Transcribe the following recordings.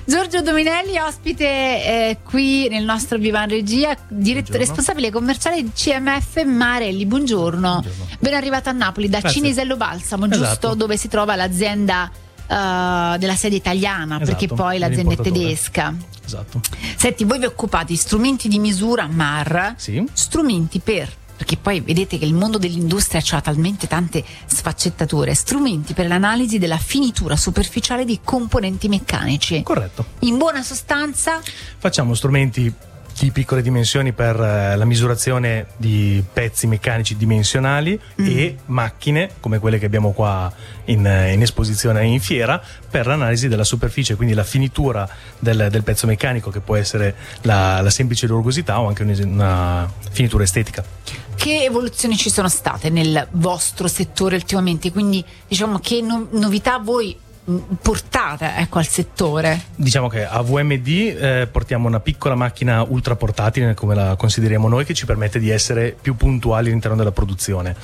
Giorgio Dominelli, ospite qui nel nostro Viva in Regia, responsabile commerciale di CMF Marelli. Buongiorno. Ben arrivato a Napoli da Grazie. Cinisello Balsamo, giusto? Esatto. Dove si trova l'azienda della sede italiana, Esatto, perché poi l'azienda è l'importatore. tedesca. Esatto. Senti, voi vi occupate di strumenti di misura MAR, Sì. strumenti perché poi vedete che il mondo dell'industria ha talmente tante sfaccettature, strumenti per l'analisi della finitura superficiale di componenti meccanici. Corretto. In buona sostanza, Facciamo strumenti di piccole dimensioni per la misurazione di pezzi meccanici dimensionali e macchine come quelle che abbiamo qua in esposizione in fiera per l'analisi della superficie, quindi la finitura del pezzo meccanico, che può essere la semplice rugosità o anche una finitura estetica. che evoluzioni ci sono state nel vostro settore ultimamente? Quindi diciamo che novità voi portate al settore? Diciamo che a VMD portiamo una piccola macchina ultra portatile, come la consideriamo noi, che ci permette di essere più puntuali all'interno della produzione.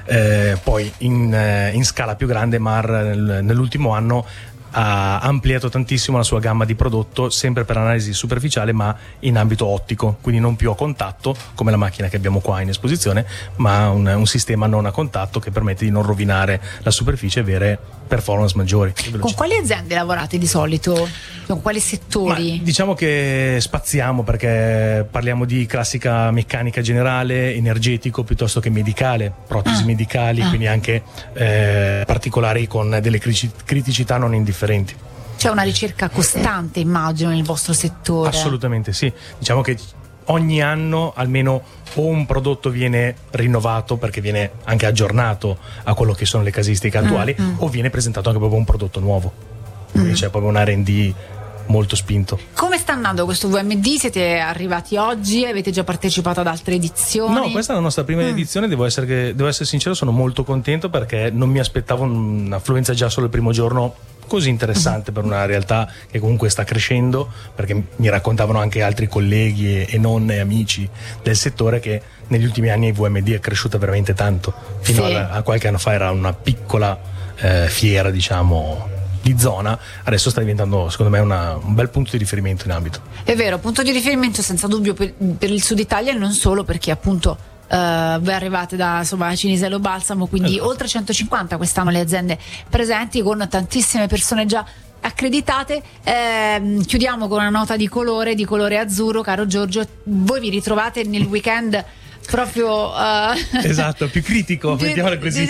Poi in scala più grande MAR nell'ultimo anno ha ampliato tantissimo la sua gamma di prodotto, sempre per analisi superficiale ma in ambito ottico, quindi non più a contatto come la macchina che abbiamo qua in esposizione, ma un sistema non a contatto che permette di non rovinare la superficie e avere performance maggiori. Con quali aziende lavorate di solito? Con quali settori? Ma diciamo che spaziamo, perché parliamo di classica meccanica generale, energetico piuttosto che medicale, protesi medicali, quindi anche particolari con delle criticità non indifferenti. C'è una ricerca costante, immagino, nel vostro settore. Assolutamente sì. Diciamo che ogni anno almeno o un prodotto viene rinnovato perché viene anche aggiornato a quello che sono le casistiche attuali, o viene presentato anche proprio un prodotto nuovo. Quindi c'è proprio un R&D molto spinto. Come sta andando questo VMD? Siete arrivati oggi? Avete già partecipato ad altre edizioni? No, questa è la nostra prima edizione. Devo essere sincero, sono molto contento perché non mi aspettavo un'affluenza già solo il primo giorno così interessante per una realtà che comunque sta crescendo, perché mi raccontavano anche altri colleghi e nonne e amici del settore che negli ultimi anni il VMD è cresciuta veramente tanto. Fino a qualche anno fa era una piccola fiera, diciamo, di zona, adesso sta diventando secondo me un bel punto di riferimento in ambito. È vero, punto di riferimento senza dubbio per il Sud Italia, e non solo, perché appunto voi arrivate da Cinisello Balsamo, quindi oltre 150 quest'anno le aziende presenti, con tantissime persone già accreditate. Chiudiamo con una nota di colore azzurro, caro Giorgio. Voi vi ritrovate nel weekend proprio esatto, più critico, mettiamola così.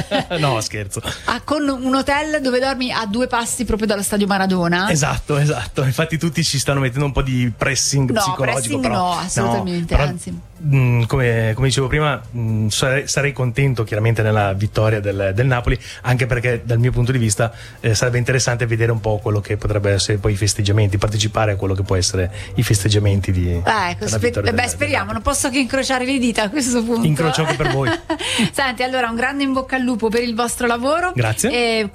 No, scherzo. Con un hotel dove dormi a 2 passi proprio dallo stadio Maradona. Esatto. Infatti tutti ci stanno mettendo un po' di pressing psicologico. Pressing però, no, assolutamente, però, anzi. Come dicevo prima, sarei contento chiaramente nella vittoria del Napoli, anche perché dal mio punto di vista sarebbe interessante vedere un po' quello che potrebbe essere poi i festeggiamenti, partecipare a quello che può essere i festeggiamenti di speriamo, non posso che incrociare le dita a questo punto. Incrocio anche per voi. Senti, allora un grande in bocca al lupo per il vostro lavoro. Grazie.